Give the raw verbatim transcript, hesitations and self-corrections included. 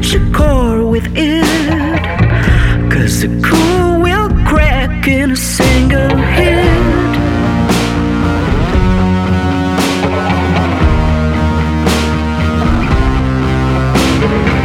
touch a chord with it. Cause the cool